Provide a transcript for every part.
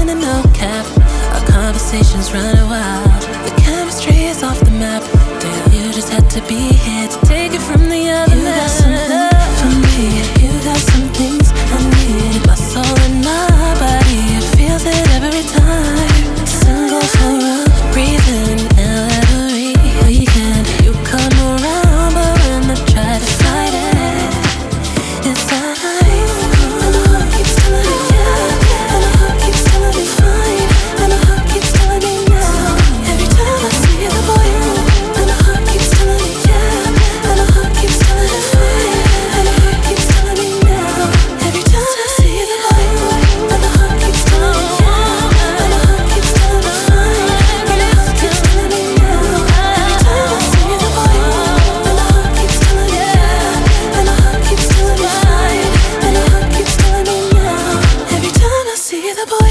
and no cap. Our conversations running wild. The chemistry is off the map. Damn, you just had to be here to take it from the other man. You got something for me. You got some things I need. My soul and my body, it feels it every time. Single for a reason, now every weekend you come around, but when I try to fight it, it's like and the heart keeps telling me yeah, and the heart keeps telling me fine, and the heart keeps telling me now. Every time I see the boy, and the heart keeps telling me yeah, and the heart keeps telling me fine, and the heart keeps telling me now. Every time I see the boy, and the heart keeps telling me yeah, and the heart keeps telling me fine, and the heart keeps telling me now. Every time I see the boy, and the heart keeps telling me yeah, and the heart keeps telling me fine, and the heart keeps telling me now. Every time I see the boy.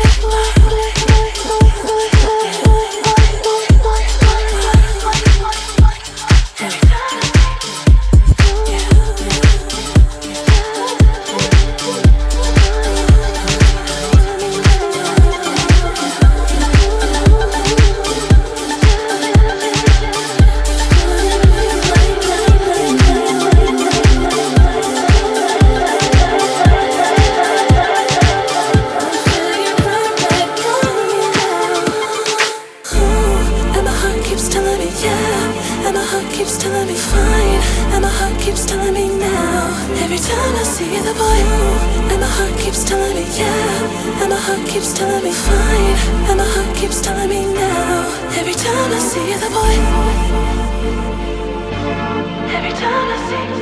Keeps telling me fine, and my heart keeps telling me now. Every time I see the boy, and my heart keeps telling me yeah, and my heart keeps telling me fine, and my heart keeps telling me now. Every time I see the boy, every time I see